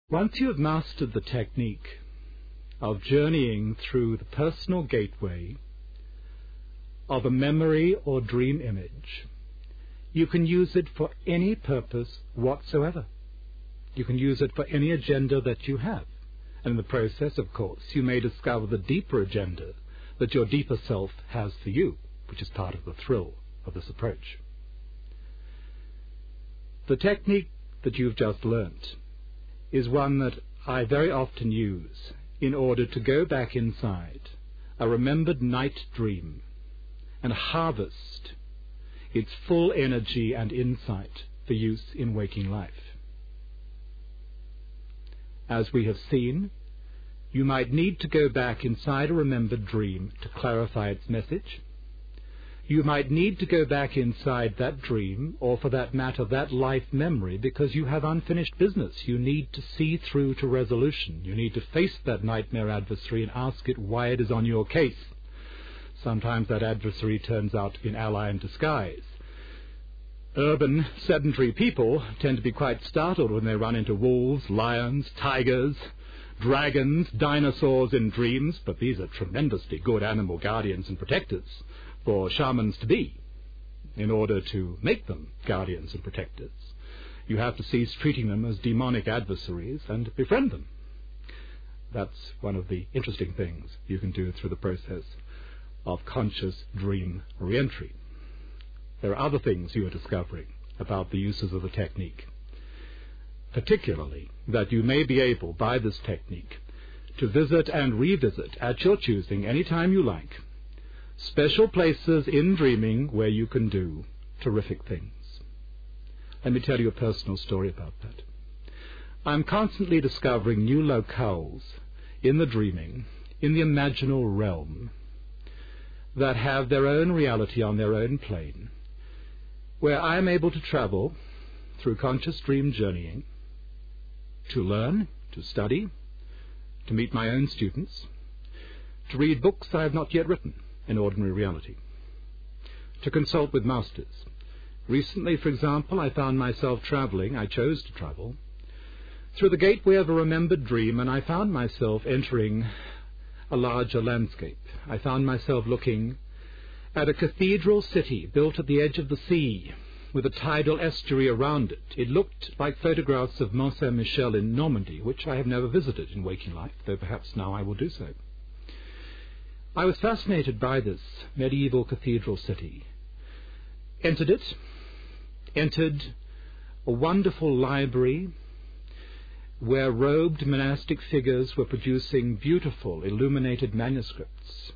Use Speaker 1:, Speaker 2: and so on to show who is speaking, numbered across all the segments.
Speaker 1: Once you have mastered the technique of journeying through the personal gateway of a memory or dream image, you can use it for any purpose whatsoever. You can use it for any agenda that you have. And in the process, of course, you may discover the deeper agenda that your deeper self has for you, which is part of the thrill of this approach. The technique that you've just learnt is one that I very often use in order to go back inside a remembered night dream and harvest its full energy and insight for use in waking life. As we have seen, you might need to go back inside a remembered dream to clarify its message. You might need to go back inside that dream, or for that matter, that life memory, because you have unfinished business. You need to see through to resolution. You need to face that nightmare adversary and ask it why it is on your case. Sometimes that adversary turns out to be an ally in disguise. Urban, sedentary people tend to be quite startled when they run into wolves, lions, tigers, dragons, dinosaurs in dreams, but these are tremendously good animal guardians and protectors for shamans to be, in order to make them guardians and protectors. You have to cease treating them as demonic adversaries and befriend them. That's one of the interesting things you can do through the process of conscious dream re-entry. There are other things you are discovering about the uses of the technique, particularly that you may be able, by this technique, to visit and revisit at your choosing, any time you like, special places in dreaming where you can do terrific things. Let me tell you a personal story about that. I'm constantly discovering new locales in the dreaming, in the imaginal realm, that have their own reality on their own plane, where I am able to travel through conscious dream journeying, to learn, to study, to meet my own students, to read books I have not yet written in ordinary reality, to consult with masters. Recently, for example, I found myself traveling, I chose to travel, through the gateway of a remembered dream, and I found myself entering a larger landscape. I found myself looking at a cathedral city built at the edge of the sea, with a tidal estuary around it. It looked like photographs of Mont Saint-Michel in Normandy, which I have never visited in waking life, though perhaps now I will do so. I was fascinated by this medieval cathedral city. Entered a wonderful library where robed monastic figures were producing beautiful illuminated manuscripts,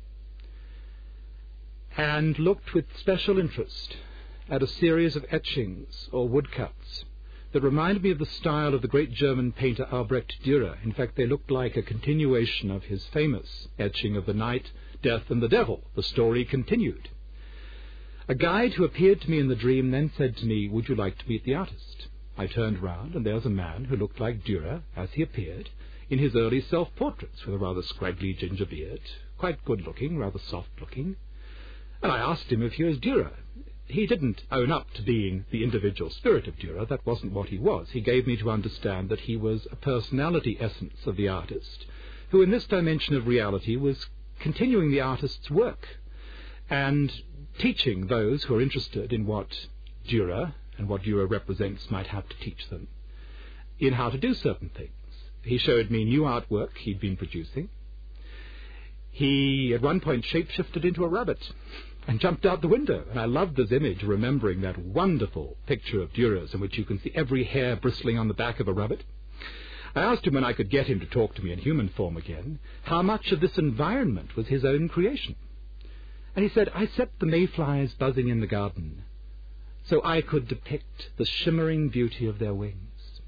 Speaker 1: and looked with special interest at a series of etchings or woodcuts that reminded me of the style of the great German painter Albrecht Dürer. In fact, they looked like a continuation of his famous etching of the night, death, and the devil. The story continued. A guide who appeared to me in the dream then said to me, "Would you like to meet the artist?" I turned round, and there was a man who looked like Dürer, as he appeared, in his early self-portraits, with a rather scraggly ginger beard, quite good-looking, rather soft-looking. And I asked him if he was Dürer. He didn't own up to being the individual spirit of Dürer. That wasn't what he was. He gave me to understand that he was a personality essence of the artist, who in this dimension of reality was continuing the artist's work and teaching those who are interested in what Dürer and what Dürer represents might have to teach them in how to do certain things. He showed me new artwork he'd been producing. He, at one point, shape-shifted into a rabbit and jumped out the window. And I loved this image, remembering that wonderful picture of Dürer's in which you can see every hair bristling on the back of a rabbit. I asked him, when I could get him to talk to me in human form again, how much of this environment was his own creation. And he said, "I set the mayflies buzzing in the garden so I could depict the shimmering beauty of their wings."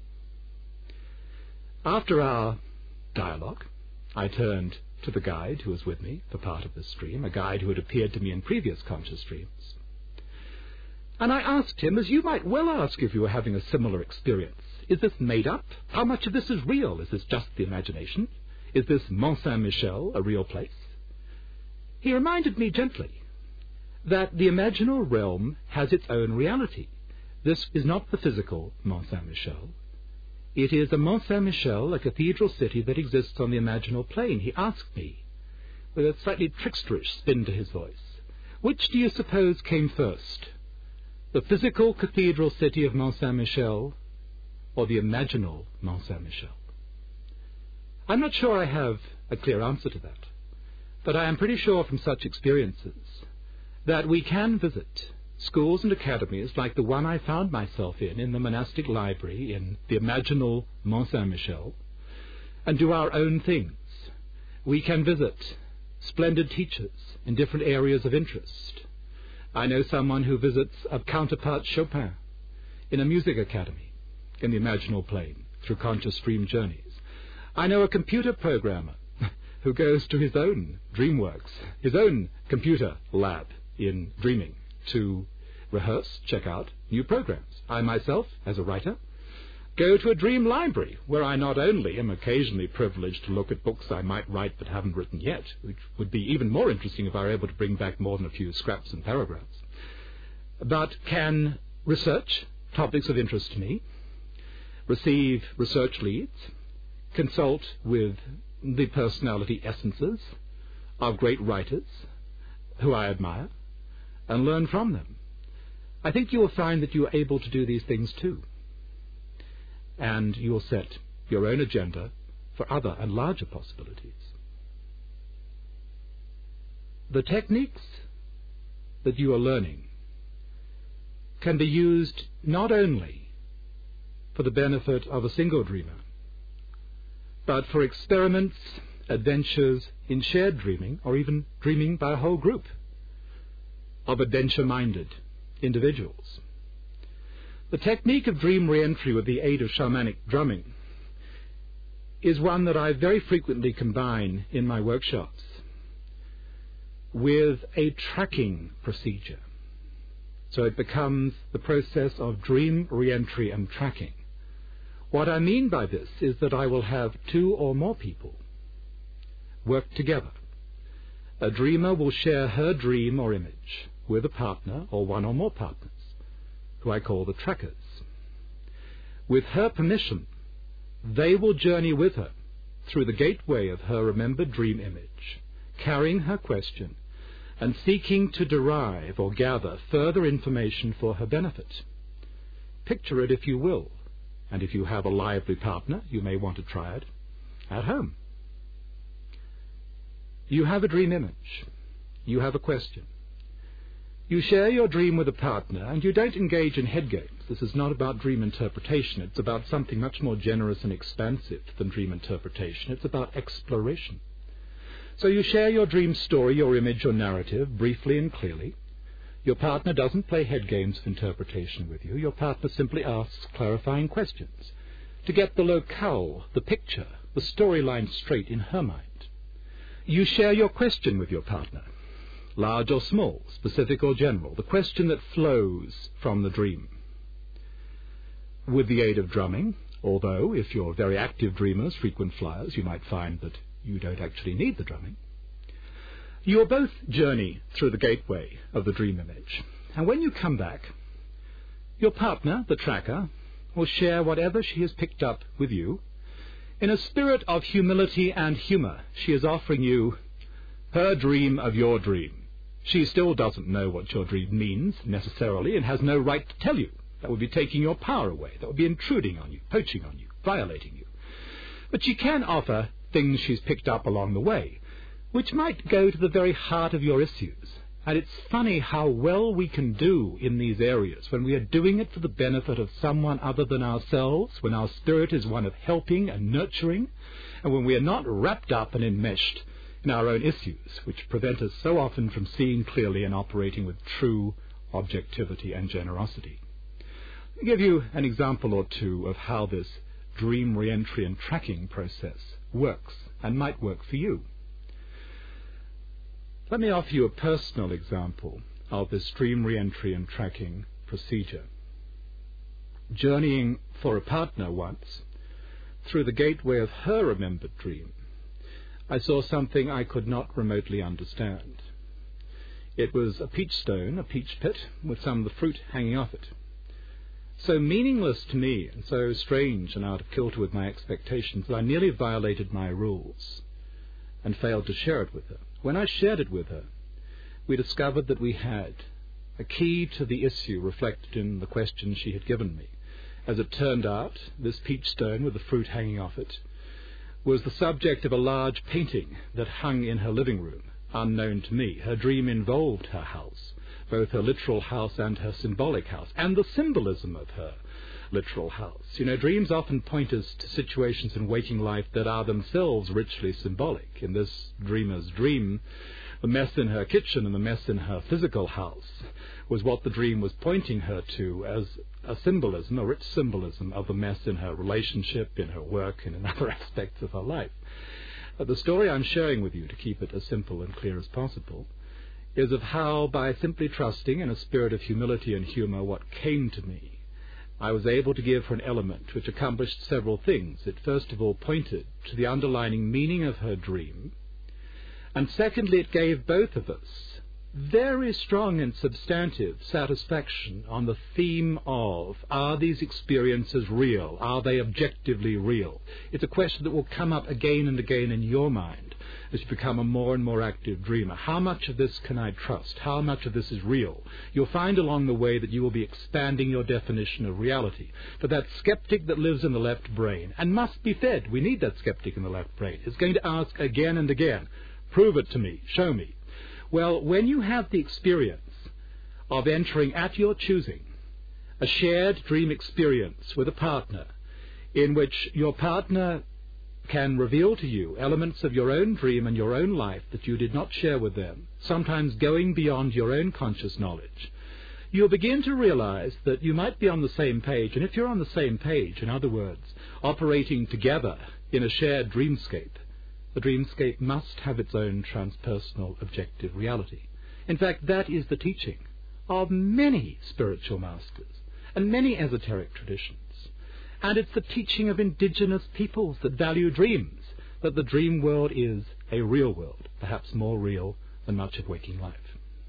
Speaker 1: After our dialogue, I turned to the guide who was with me for part of this dream, a guide who had appeared to me in previous conscious dreams. And I asked him, as you might well ask if you were having a similar experience, is this made up? How much of this is real? Is this just the imagination? Is this Mont Saint-Michel a real place? He reminded me gently that the imaginal realm has its own reality. This is not the physical Mont Saint-Michel. It is a Mont Saint-Michel, a cathedral city that exists on the imaginal plane. He asked me, with a slightly tricksterish spin to his voice, which do you suppose came first, the physical cathedral city of Mont Saint-Michel or the imaginal Mont Saint-Michel? I'm not sure I have a clear answer to that, but I am pretty sure from such experiences that we can visit schools and academies like the one I found myself in the monastic library in the imaginal Mont Saint-Michel, and do our own things. We can visit splendid teachers in different areas of interest. I know someone who visits a counterpart Chopin in a music academy in the imaginal plane through conscious dream journeys. I know a computer programmer who goes to his own DreamWorks, his own computer lab in dreaming, to rehearse, check out new programs. I myself, as a writer, go to a dream library where I not only am occasionally privileged to look at books I might write but haven't written yet, which would be even more interesting if I were able to bring back more than a few scraps and paragraphs, but can research topics of interest to me, receive research leads, consult with the personality essences of great writers who I admire, and learn from them. I think you will find that you are able to do these things too. And you will set your own agenda for other and larger possibilities. The techniques that you are learning can be used not only for the benefit of a single dreamer, but for experiments, adventures in shared dreaming, or even dreaming by a whole group of adventure-minded individuals. The technique of dream re-entry with the aid of shamanic drumming is one that I very frequently combine in my workshops with a tracking procedure. So it becomes the process of dream re-entry and tracking. What I mean by this is that I will have two or more people work together. A dreamer will share her dream or image with a partner or one or more partners, who I call the trackers. With her permission, they will journey with her through the gateway of her remembered dream image, carrying her question and seeking to derive or gather further information for her benefit. Picture it if you will, and if you have a lively partner, you may want to try it at home. You have a dream image. You have a question. You share your dream with a partner, and you don't engage in head games. This is not about dream interpretation. It's about something much more generous and expansive than dream interpretation. It's about exploration. So you share your dream story, your image, your narrative, briefly and clearly. Your partner doesn't play head games of interpretation with you. Your partner simply asks clarifying questions to get the locale, the picture, the storyline straight in her mind. You share your question with your partner, large or small, specific or general, the question that flows from the dream. With the aid of drumming, although if you're very active dreamers, frequent flyers, you might find that you don't actually need the drumming. You'll both journey through the gateway of the dream image, and when you come back, your partner, the tracker, will share whatever she has picked up with you. In a spirit of humility and humor, she is offering you her dream of your dream. She still doesn't know what your dream means, necessarily, and has no right to tell you. That would be taking your power away. That would be intruding on you, poaching on you, violating you. But she can offer things she's picked up along the way, which might go to the very heart of your issues. And it's funny how well we can do in these areas when we are doing it for the benefit of someone other than ourselves, when our spirit is one of helping and nurturing, and when we are not wrapped up and enmeshed in our own issues, which prevent us so often from seeing clearly and operating with true objectivity and generosity. I'll give you an example or two of how this dream re-entry and tracking process works and might work for you. Let me offer you a personal example of this dream re-entry and tracking procedure. Journeying for a partner once through the gateway of her remembered dream, I saw something I could not remotely understand. It was a peach stone, a peach pit, with some of the fruit hanging off it. so meaningless to me and so strange and out of kilter with my expectations that I nearly violated my rules and failed to share it with her. When I shared it with her, we discovered that we had a key to the issue reflected in the question she had given me. As it turned out, this peach stone with the fruit hanging off it was the subject of a large painting that hung in her living room, unknown to me. Her dream involved her house, both her literal house and her symbolic house, and the symbolism of her literal house. You know, dreams often point us to situations in waking life that are themselves richly symbolic. In this dreamer's dream, the mess in her kitchen and the mess in her physical house was what the dream was pointing her to as a symbolism, a rich symbolism of the mess in her relationship, in her work, and in other aspects of her life. The story I'm sharing with you, to keep it as simple and clear as possible, is of how, by simply trusting in a spirit of humility and humor what came to me, I was able to give her an element which accomplished several things. It first of all pointed to the underlying meaning of her dream, and secondly, it gave both of us very strong and substantive satisfaction on the theme of, are these experiences real? Are they objectively real? It's a question that will come up again and again in your mind as you become a more and more active dreamer. How much of this can I trust? How much of this is real? You'll find along the way that you will be expanding your definition of reality. But that skeptic that lives in the left brain, and must be fed, we need that skeptic in the left brain, is going to ask again and again, prove it to me, show me. Well, when you have the experience of entering at your choosing a shared dream experience with a partner in which your partner can reveal to you elements of your own dream and your own life that you did not share with them, sometimes going beyond your own conscious knowledge, you'll begin to realize that you might be on the same page. And if you're on the same page, in other words, operating together in a shared dreamscape, the dreamscape must have its own transpersonal objective reality. In fact, that is the teaching of many spiritual masters and many esoteric traditions. And it's the teaching of indigenous peoples that value dreams, that the dream world is a real world, perhaps more real than much of waking life.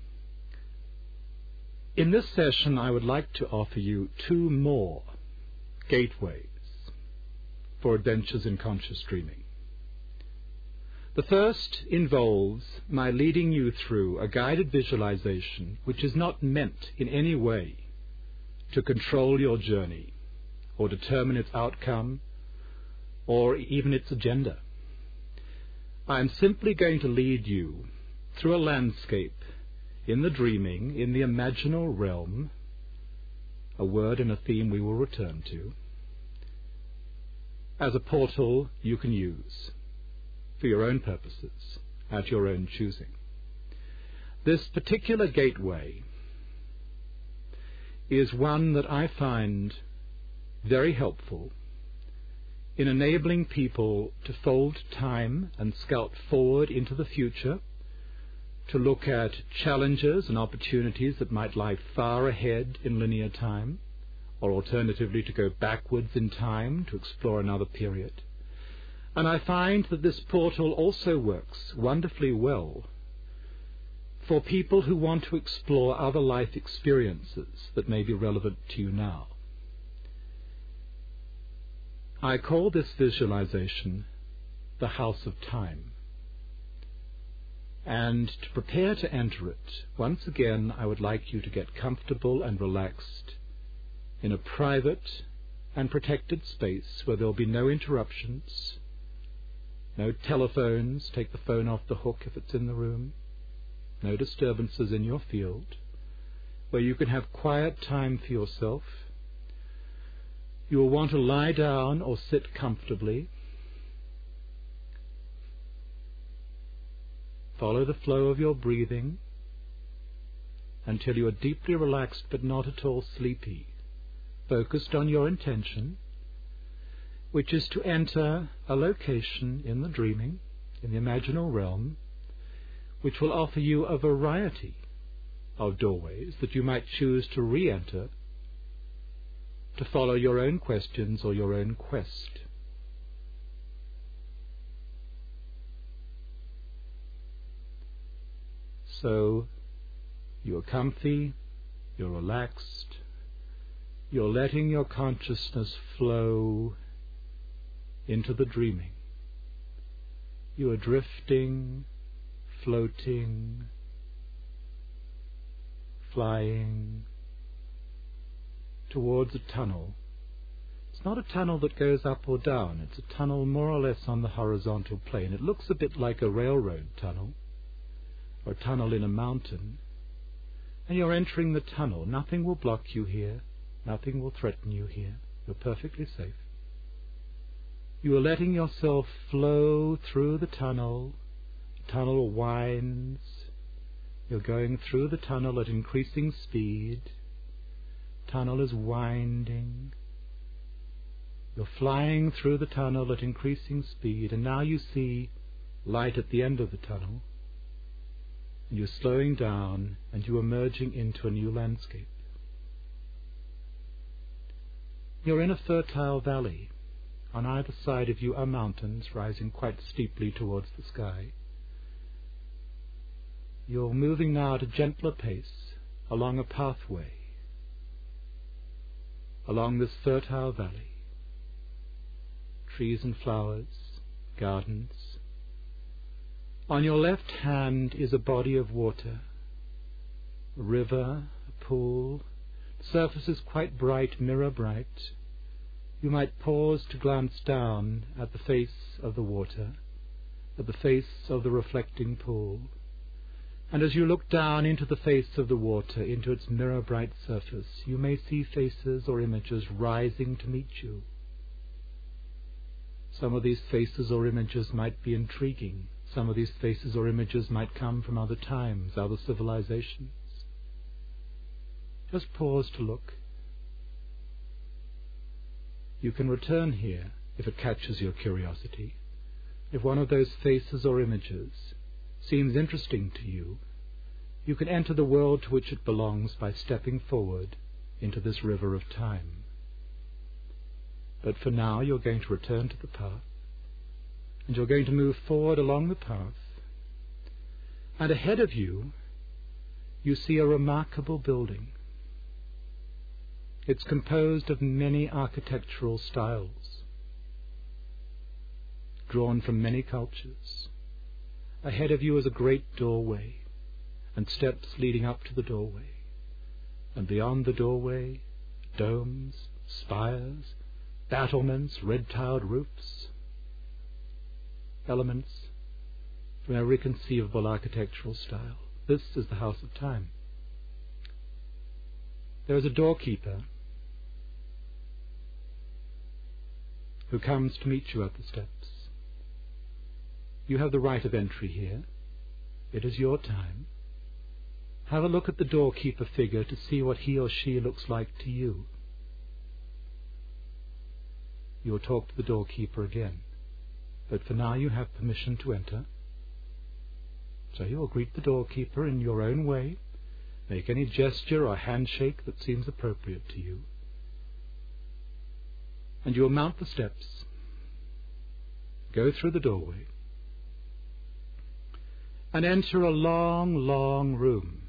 Speaker 1: In this session, I would like to offer you two more gateways for adventures in conscious dreaming. The first involves my leading you through a guided visualization which is not meant in any way to control your journey or determine its outcome or even its agenda. I am simply going to lead you through a landscape in the dreaming, in the imaginal realm, a word and a theme we will return to, as a portal you can use for your own purposes, at your own choosing. This particular gateway is one that I find very helpful in enabling people to fold time and scout forward into the future, to look at challenges and opportunities that might lie far ahead in linear time, or alternatively to go backwards in time to explore another period. And I find that this portal also works wonderfully well for people who want to explore other life experiences that may be relevant to you now. I call this visualization the House of Time. And to prepare to enter it, once again, I would like you to get comfortable and relaxed in a private and protected space where there will be no interruptions, no telephones. Take the phone off the hook if it's in the room. No disturbances in your field, where you can have quiet time for yourself. You will want to lie down or sit comfortably. Follow the flow of your breathing until you are deeply relaxed but not at all sleepy, focused on your intention, which is to enter a location in the dreaming, in the imaginal realm, which will offer you a variety of doorways that you might choose to re-enter to follow your own questions or your own quest. So, you're comfy, you're relaxed, You're letting your consciousness flow into the dreaming. You are drifting, floating, flying towards a tunnel. It's not a tunnel that goes up or down. It's a tunnel more or less on the horizontal plane. It looks a bit like a railroad tunnel or a tunnel in a mountain. And you're entering the tunnel. Nothing will block you here. Nothing will threaten you here. You're perfectly safe. You are letting yourself flow through the tunnel. The tunnel winds. You're going through the tunnel at increasing speed. The tunnel is winding. You're flying through the tunnel at increasing speed, and now you see light at the end of the tunnel. And you're slowing down, and you are merging into a new landscape. You're in a fertile valley. On either side of you are mountains rising quite steeply towards the sky. You're moving now at a gentler pace along a pathway, along this fertile valley. Trees and flowers, gardens. On your left hand is a body of water, a river, a pool. The surface is quite bright, mirror bright. You might pause to glance down at the face of the water, at the face of the reflecting pool. And as you look down into the face of the water, into its mirror-bright surface, you may see faces or images rising to meet you. Some of these faces or images might be intriguing. Some of these faces or images might come from other times, other civilizations. Just pause to look. You can return here if it catches your curiosity. If one of those faces or images seems interesting to you, you can enter the world to which it belongs by stepping forward into this river of time. But for now, you're going to return to the path, and you're going to move forward along the path. And ahead of you, you see a remarkable building. It's composed of many architectural styles, drawn from many cultures. Ahead of you is a great doorway, and steps leading up to the doorway. And beyond the doorway, domes, spires, battlements, red-tiled roofs, elements from every conceivable architectural style. This is the House of Time. There is a doorkeeper who comes to meet you at the steps. You have the right of entry here. It is your time. Have a look at the doorkeeper figure to see what he or she looks like to you. You'll talk to the doorkeeper again, but for now you have permission to enter. So you'll greet the doorkeeper in your own way, make any gesture or handshake that seems appropriate to you, and you'll mount the steps, go through the doorway, and enter a long, long room.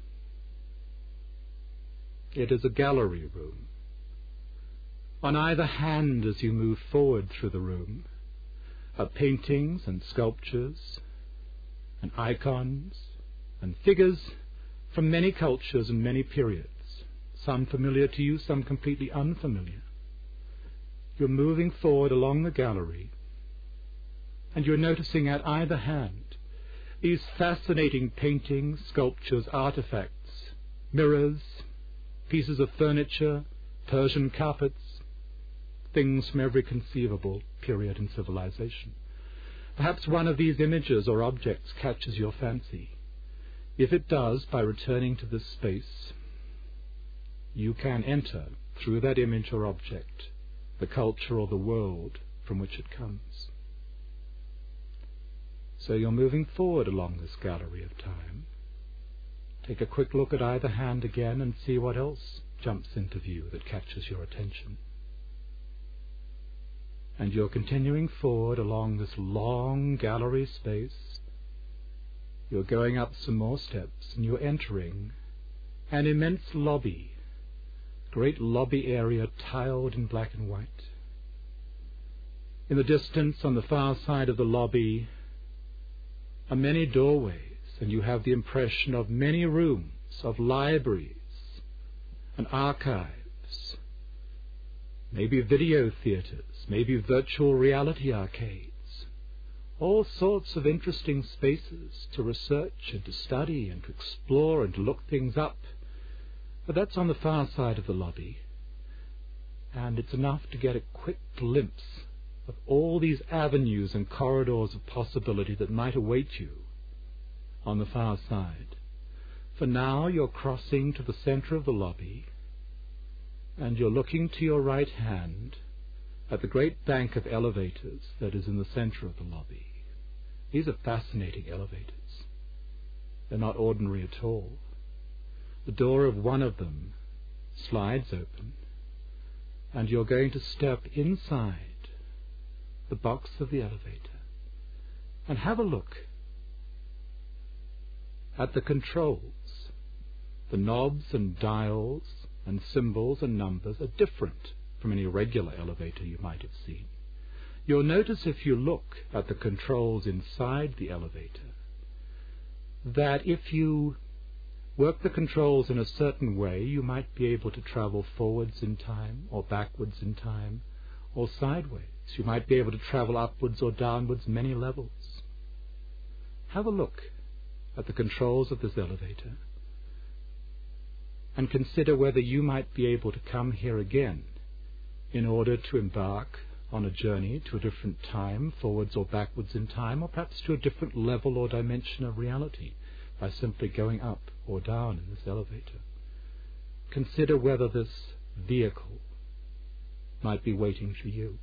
Speaker 1: It is a gallery room. On either hand as you move forward through the room are paintings and sculptures and icons and figures from many cultures and many periods, some familiar to you, some completely unfamiliar. You're moving forward along the gallery, and you're noticing at either hand these fascinating paintings, sculptures, artifacts, mirrors, pieces of furniture, Persian carpets, things from every conceivable period in civilization. Perhaps one of these images or objects catches your fancy. If it does, by returning to this space, you can enter through that image or object the culture or the world from which it comes. So you're moving forward along this gallery of time. Take a quick look at either hand again and see what else jumps into view that catches your attention. And you're continuing forward along this long gallery space. You're going up some more steps, and you're entering an immense lobby great lobby area tiled in black and white. In the distance, on the far side of the lobby, are many doorways, and you have the impression of many rooms, of libraries and archives, maybe video theaters, maybe virtual reality arcades, all sorts of interesting spaces to research and to study and to explore and to look things up. But that's on the far side of the lobby, and it's enough to get a quick glimpse of all these avenues and corridors of possibility that might await you on the far side. For now you're crossing to the center of the lobby, and you're looking to your right hand at the great bank of elevators that is in the center of the lobby. These are fascinating elevators. They're not ordinary at all. The door of one of them slides open, and you're going to step inside the box of the elevator and have a look at the controls. The knobs and dials and symbols and numbers are different from any regular elevator you might have seen. You'll notice if you look at the controls inside the elevator that if you work the controls in a certain way, you might be able to travel forwards in time or backwards in time or sideways. You might be able to travel upwards or downwards many levels. Have a look at the controls of this elevator and consider whether you might be able to come here again in order to embark on a journey to a different time, forwards or backwards in time, or perhaps to a different level or dimension of reality by simply going up or down in this elevator. Consider whether this vehicle might be waiting for you.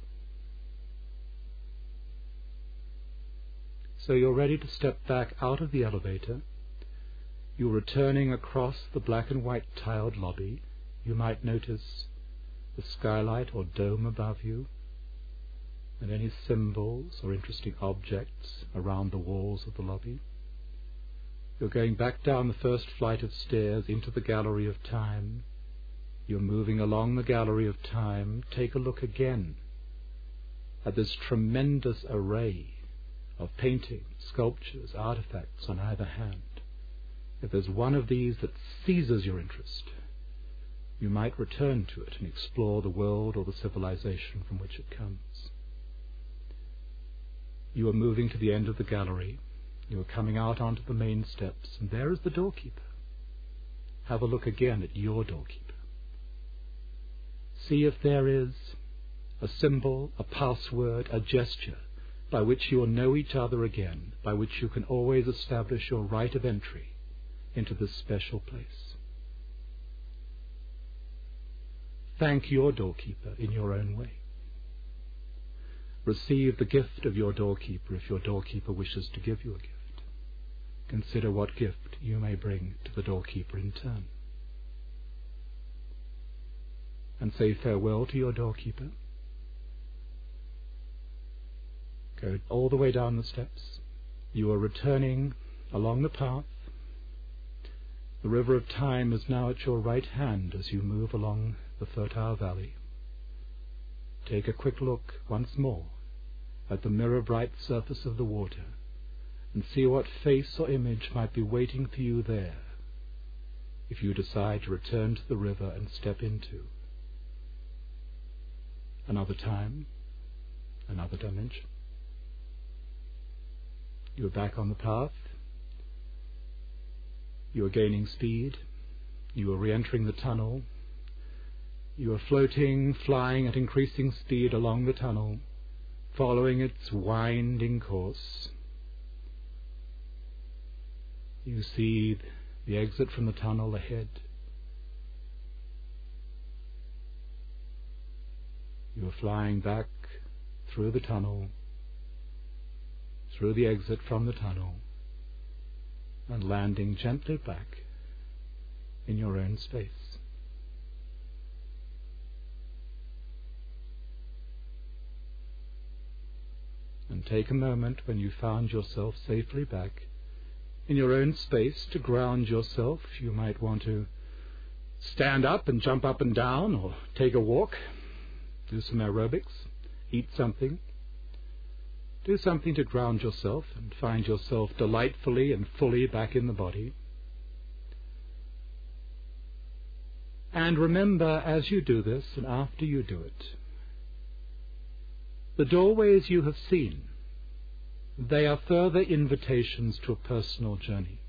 Speaker 1: So you're ready to step back out of the elevator. You're returning across the black and white tiled lobby. You might notice the skylight or dome above you, and any symbols or interesting objects around the walls of the lobby. You're going back down the first flight of stairs into the gallery of time. You're moving along the gallery of time. Take a look again at this tremendous array of paintings, sculptures, artifacts on either hand. If there's one of these that seizes your interest, you might return to it and explore the world or the civilization from which it comes. You are moving to the end of the gallery. You are coming out onto the main steps, and there is the doorkeeper. Have a look again at your doorkeeper. See if there is a symbol, a password, a gesture by which you will know each other again, by which you can always establish your right of entry into this special place. Thank your doorkeeper in your own way. Receive the gift of your doorkeeper if your doorkeeper wishes to give you a gift. Consider what gift you may bring to the doorkeeper in turn. And say farewell to your doorkeeper. Go all the way down the steps. You are returning along the path. The river of time is now at your right hand as you move along the fertile valley. Take a quick look once more at the mirror-bright surface of the water and see what face or image might be waiting for you there if you decide to return to the river and step into another time, another dimension. You are back on the path. You are gaining speed. You are re-entering the tunnel. You are floating, flying at increasing speed along the tunnel, following its winding course. You see the exit from the tunnel ahead. You are flying back through the tunnel, through the exit from the tunnel, and landing gently back in your own space. And take a moment when you found yourself safely back in your own space to ground yourself. You might want to stand up and jump up and down, or take a walk, do some aerobics, eat something. Do something to ground yourself and find yourself delightfully and fully back in the body. And remember, as you do this and after you do it, the doorways you have seen, they are further invitations to a personal journey.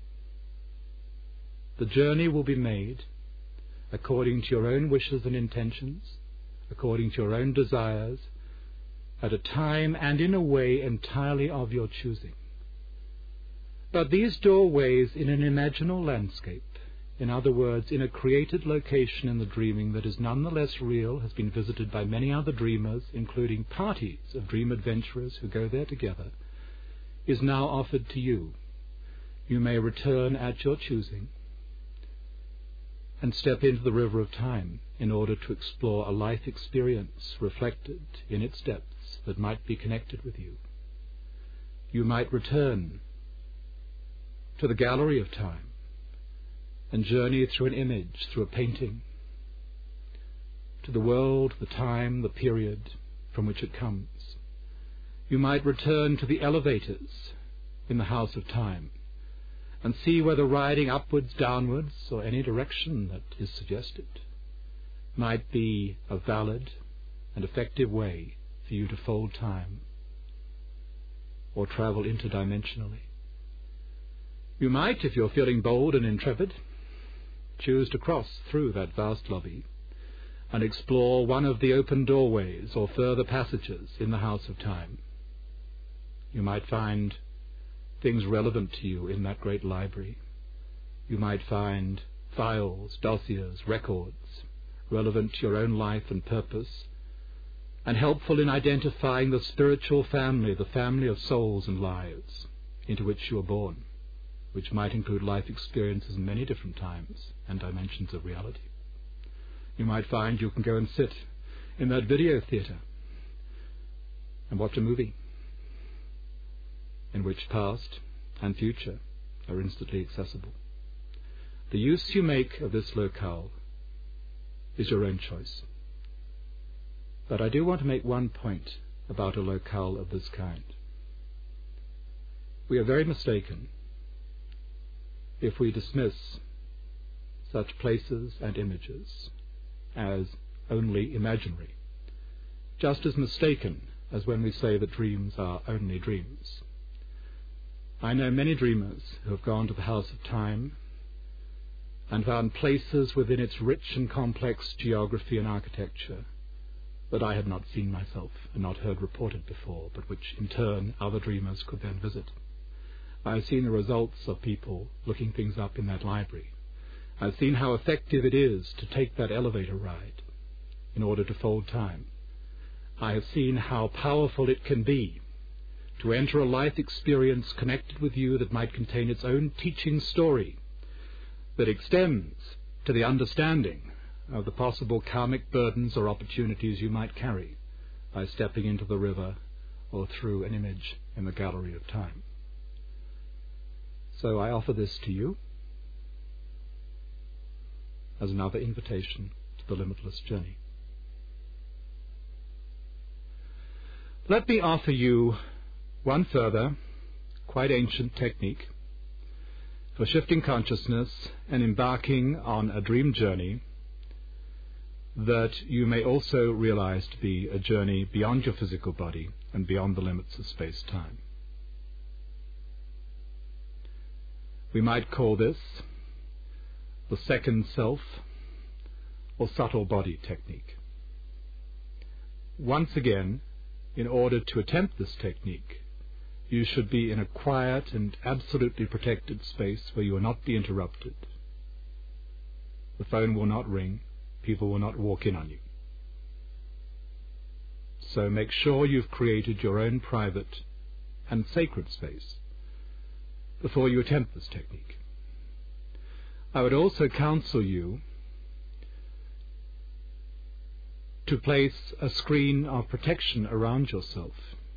Speaker 1: The journey will be made according to your own wishes and intentions, according to your own desires, at a time and in a way entirely of your choosing. But these doorways in an imaginal landscape, in other words, in a created location in the dreaming that is nonetheless real, has been visited by many other dreamers, including parties of dream adventurers who go there together, is now offered to you. You may return at your choosing and step into the river of time in order to explore a life experience reflected in its depths that might be connected with you. You might return to the gallery of time and journey through an image, through a painting, to the world, the time, the period from which it comes. You might return to the elevators in the house of time and see whether riding upwards, downwards, or any direction that is suggested might be a valid and effective way for you to fold time or travel interdimensionally. You might, if you're feeling bold and intrepid, choose to cross through that vast lobby and explore one of the open doorways or further passages in the house of time. You might find things relevant to you in that great library. You might find files, dossiers, records relevant to your own life and purpose, and helpful in identifying the spiritual family, the family of souls and lives into which you are born, which might include life experiences in many different times and dimensions of reality. You might find you can go and sit in that video theatre and watch a movie in which past and future are instantly accessible. The use you make of this locale is your own choice. But I do want to make one point about a locale of this kind. We are very mistaken if we dismiss such places and images as only imaginary, just as mistaken as when we say that dreams are only dreams. I know many dreamers who have gone to the House of Time and found places within its rich and complex geography and architecture that I had not seen myself and not heard reported before, but which in turn other dreamers could then visit. I have seen the results of people looking things up in that library. I've seen how effective it is to take that elevator ride in order to fold time. I have seen how powerful it can be to enter a life experience connected with you that might contain its own teaching story that extends to the understanding of the possible karmic burdens or opportunities you might carry by stepping into the river or through an image in the gallery of time. So I offer this to you as another invitation to the limitless journey. Let me offer you one further, quite ancient technique for shifting consciousness and embarking on a dream journey that you may also realize to be a journey beyond your physical body and beyond the limits of space-time. We might call this the second self or subtle body technique. Once again, in order to attempt this technique, you should be in a quiet and absolutely protected space where you will not be interrupted. The phone will not ring. People will not walk in on you. So make sure you've created your own private and sacred space before you attempt this technique. I would also counsel you to place a screen of protection around yourself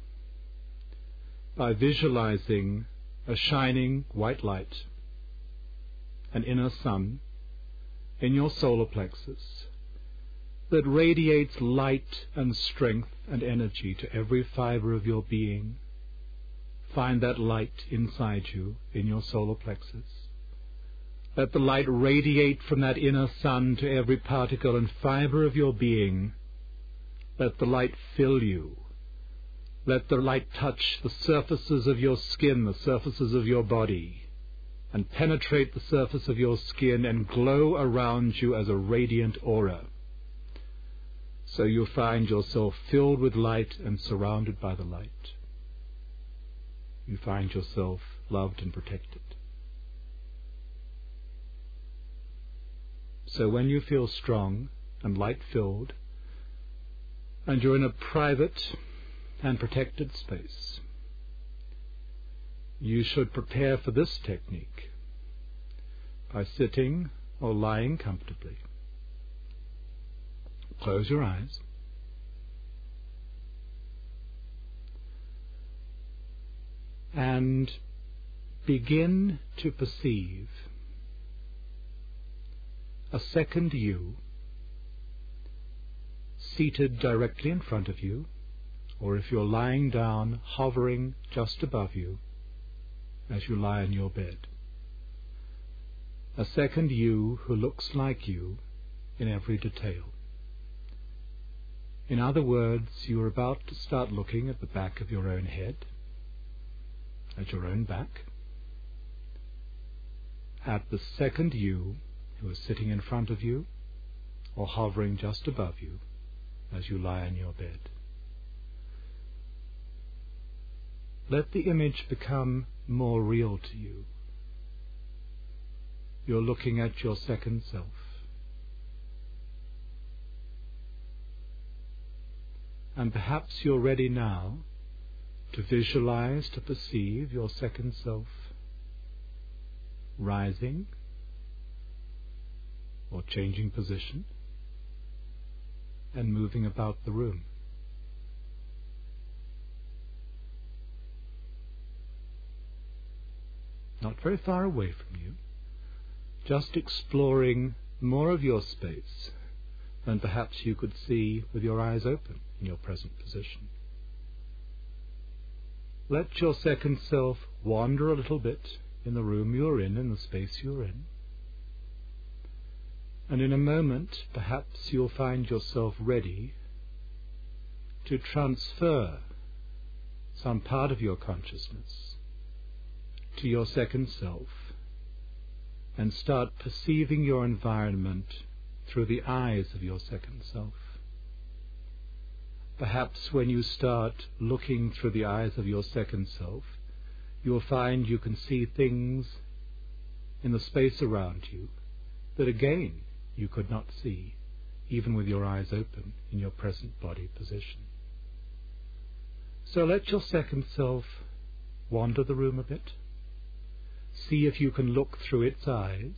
Speaker 1: by visualizing a shining white light, an inner sun, in your solar plexus that radiates light and strength and energy to every fiber of your being. Find that light inside you in your solar plexus. Let the light radiate from that inner sun to every particle and fiber of your being. Let the light fill you. Let the light touch the surfaces of your skin, the surfaces of your body, and penetrate the surface of your skin and glow around you as a radiant aura. So you find yourself filled with light and surrounded by the light. You find yourself loved and protected. So when you feel strong and light-filled, and you're in a private and protected space, you should prepare for this technique by sitting or lying comfortably. Close your eyes. And begin to perceive a second you seated directly in front of you, or if you're lying down, hovering just above you as you lie in your bed. A second you who looks like you in every detail. In other words, you are about to start looking at the back of your own head, at your own back, at the second you who is sitting in front of you or hovering just above you as you lie in your bed. Let the image become more real to you. You're looking at your second self. And perhaps you're ready now to visualize, to perceive your second self rising or changing position and moving about the room. Not very far away from you, just exploring more of your space than perhaps you could see with your eyes open in your present position. Let your second self wander a little bit in the room you're in the space you're in. And in a moment, perhaps you'll find yourself ready to transfer some part of your consciousness to your second self and start perceiving your environment through the eyes of your second self. Perhaps when you start looking through the eyes of your second self, you'll find you can see things in the space around you that again you could not see, even with your eyes open in your present body position. So let your second self wander the room a bit. See if you can look through its eyes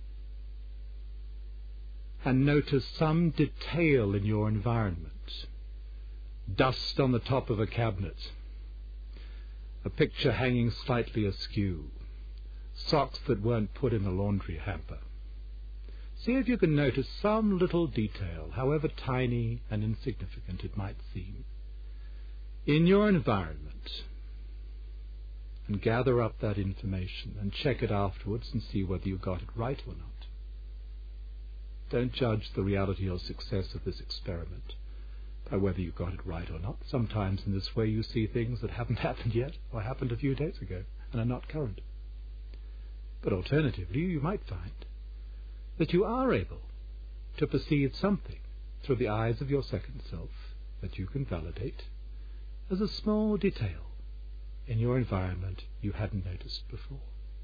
Speaker 1: and notice some detail in your environment. Dust on the top of a cabinet, a picture hanging slightly askew, socks that weren't put in the laundry hamper. See if you can notice some little detail, however tiny and insignificant it might seem, in your environment, and gather up that information and check it afterwards and see whether you got it right or not. Don't judge the reality or success of this experiment by whether you got it right or not. Sometimes in this way you see things that haven't happened yet or happened a few days ago and are not current. But alternatively, you might find that you are able to perceive something through the eyes of your second self that you can validate as a small detail in your environment you hadn't noticed before.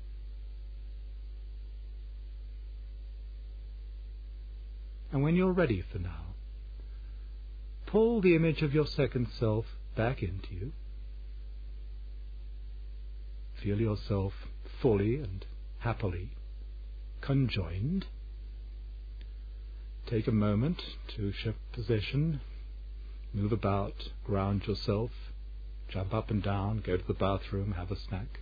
Speaker 1: And when you're ready for now, pull the image of your second self back into you. Feel yourself fully and happily conjoined. Take a moment to shift position, move about, ground yourself, jump up and down, go to the bathroom, have a snack.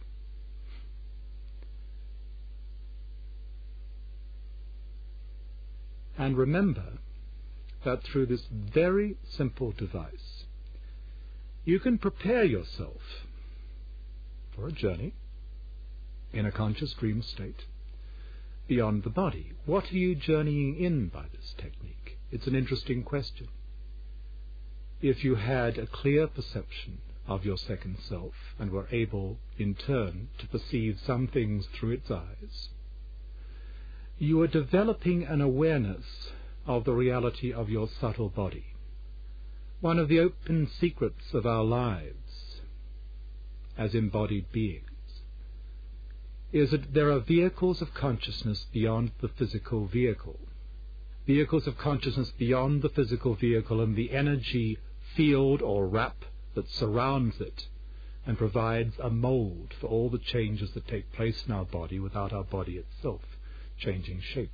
Speaker 1: And remember that through this very simple device, you can prepare yourself for a journey in a conscious dream state beyond the body. What are you journeying in by this technique? It's an interesting question. If you had a clear perception of your second self and were able, in turn, to perceive some things through its eyes, you are developing an awareness of the reality of your subtle body. One of the open secrets of our lives as embodied beings is that there are vehicles of consciousness beyond the physical vehicle. Vehicles of consciousness beyond the physical vehicle and the energy field or wrap that surrounds it and provides a mold for all the changes that take place in our body without our body itself changing shape.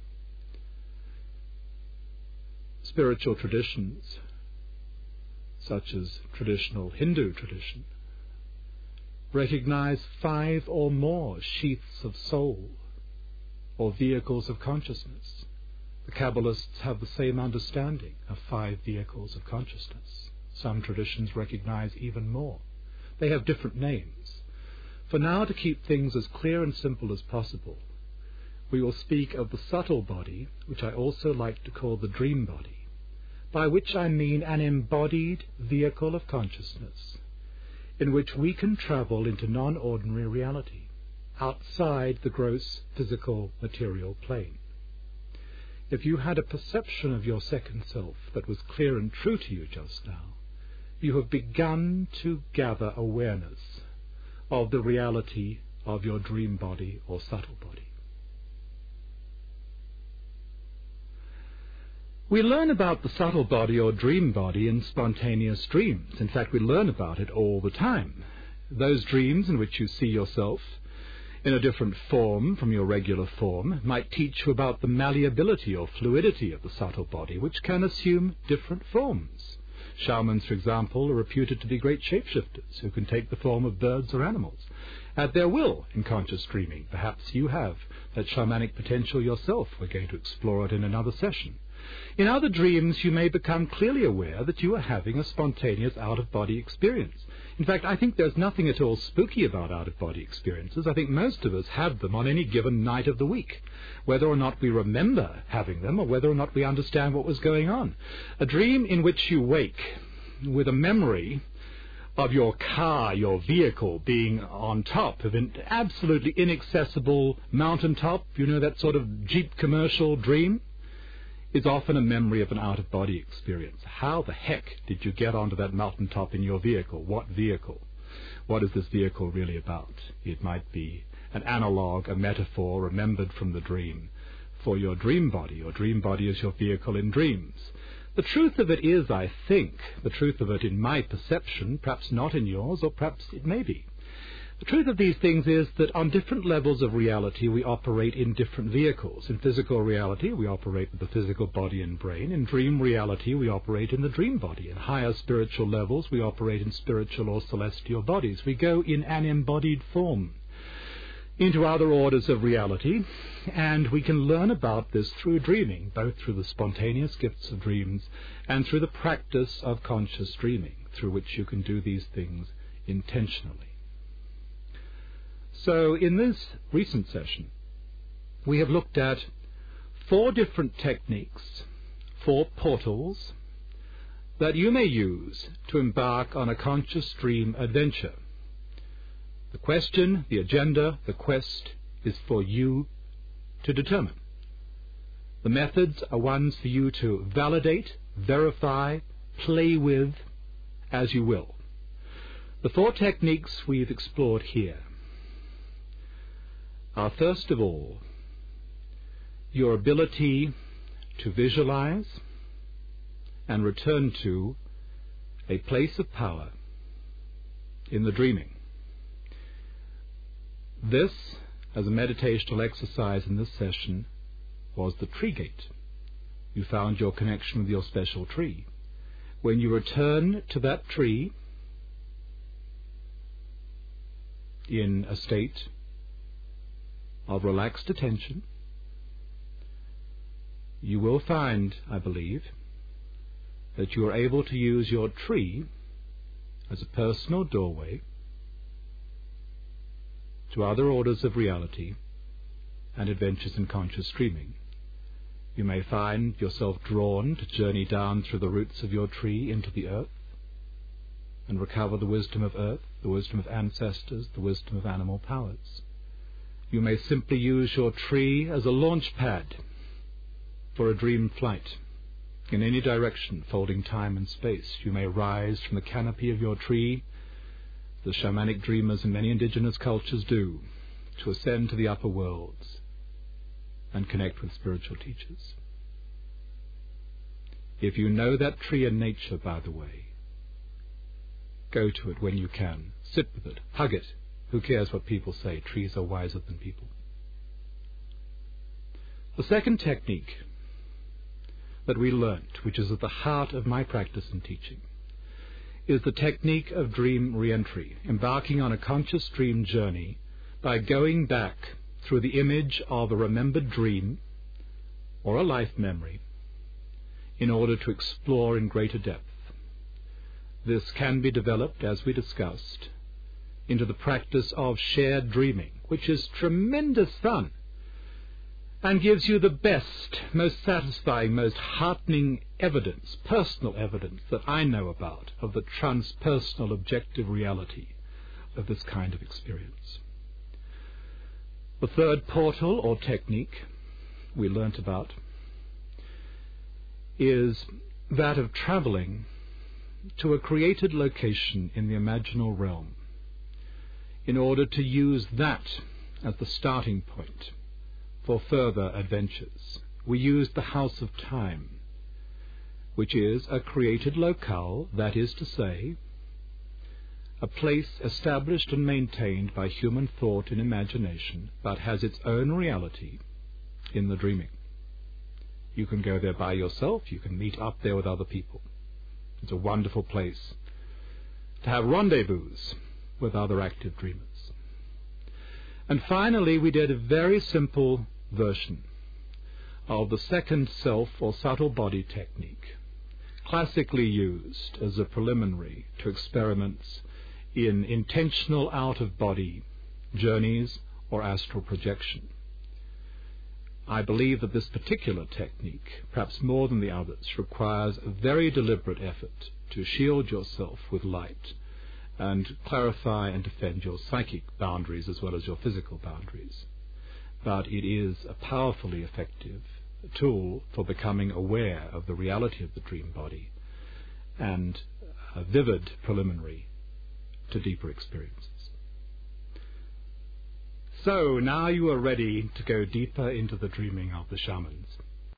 Speaker 1: Spiritual traditions, such as traditional Hindu tradition, recognize 5 or more sheaths of soul or vehicles of consciousness. The Kabbalists have the same understanding of 5 vehicles of consciousness. Some traditions recognize even more. They have different names. For now, to keep things as clear and simple as possible, we will speak of the subtle body, which I also like to call the dream body, by which I mean an embodied vehicle of consciousness in which we can travel into non-ordinary reality, outside the gross physical material plane. If you had a perception of your second self that was clear and true to you just now, you have begun to gather awareness of the reality of your dream body or subtle body. We learn about the subtle body or dream body in spontaneous dreams. In fact, we learn about it all the time. Those dreams in which you see yourself in a different form from your regular form might teach you about the malleability or fluidity of the subtle body, which can assume different forms. Shamans, for example, are reputed to be great shapeshifters who can take the form of birds or animals at their will in conscious dreaming. Perhaps you have that shamanic potential yourself. We're going to explore it in another session. In other dreams, you may become clearly aware that you are having a spontaneous out-of-body experience. In fact, I think there's nothing at all spooky about out-of-body experiences. I think most of us have them on any given night of the week, whether or not we remember having them or whether or not we understand what was going on. A dream in which you wake with a memory of your car, your vehicle, being on top of an absolutely inaccessible mountaintop, you know, that sort of Jeep commercial dream, is often a memory of an out-of-body experience. How the heck did you get onto that mountaintop in your vehicle? What vehicle? What is this vehicle really about? It might be an analog, a metaphor remembered from the dream for your dream body. Your dream body is your vehicle in dreams. The truth of it is, I think, the truth of it in my perception, perhaps not in yours, or perhaps it may be. The truth of these things is that on different levels of reality we operate in different vehicles. In physical reality we operate with the physical body and brain. In dream reality we operate in the dream body. In higher spiritual levels we operate in spiritual or celestial bodies. We go in an embodied form into other orders of reality, and we can learn about this through dreaming, both through the spontaneous gifts of dreams and through the practice of conscious dreaming, through which you can do these things intentionally. So in this recent session, we have looked at 4 different techniques, 4 portals, that you may use to embark on a conscious dream adventure. The question, the agenda, the quest is for you to determine. The methods are ones for you to validate, verify, play with as you will. The 4 techniques we've explored here are, first of all, your ability to visualize and return to a place of power in the dreaming. This, as a meditational exercise in this session, was the tree gate. You found your connection with your special tree. When you return to that tree in a state of relaxed attention, you will find, I believe, that you are able to use your tree as a personal doorway to other orders of reality and adventures in conscious dreaming. You may find yourself drawn to journey down through the roots of your tree into the earth and recover the wisdom of earth, the wisdom of ancestors, the wisdom of animal powers. You may simply use your tree as a launch pad for a dream flight in any direction, folding time and space. You may rise from the canopy of your tree, the shamanic dreamers in many indigenous cultures do, to ascend to the upper worlds and connect with spiritual teachers. If you know that tree in nature, by the way, go to it when you can. Sit with it. Hug it. Who cares what people say? Trees are wiser than people. The second technique that we learnt, which is at the heart of my practice and teaching, is the technique of dream re-entry, embarking on a conscious dream journey by going back through the image of a remembered dream or a life memory in order to explore in greater depth. This can be developed, as we discussed, into the practice of shared dreaming, which is tremendous fun and gives you the best, most satisfying, most heartening evidence, personal evidence that I know about of the transpersonal objective reality of this kind of experience. The third portal or technique we learnt about is that of traveling to a created location in the imaginal realm in order to use that as the starting point for further adventures. We use the House of Time, which is a created locale, that is to say, a place established and maintained by human thought and imagination, but has its own reality in the dreaming. You can go there by yourself, you can meet up there with other people. It's a wonderful place to have rendezvous with other active dreamers. And finally, we did a very simple version of the second self or subtle body technique, classically used as a preliminary to experiments in intentional out-of-body journeys or astral projection. I believe that this particular technique, perhaps more than the others, requires a very deliberate effort to shield yourself with light and clarify and defend your psychic boundaries as well as your physical boundaries. But it is a powerfully effective tool for becoming aware of the reality of the dream body and a vivid preliminary to deeper experiences. So now you are ready to go deeper into the dreaming of the shamans.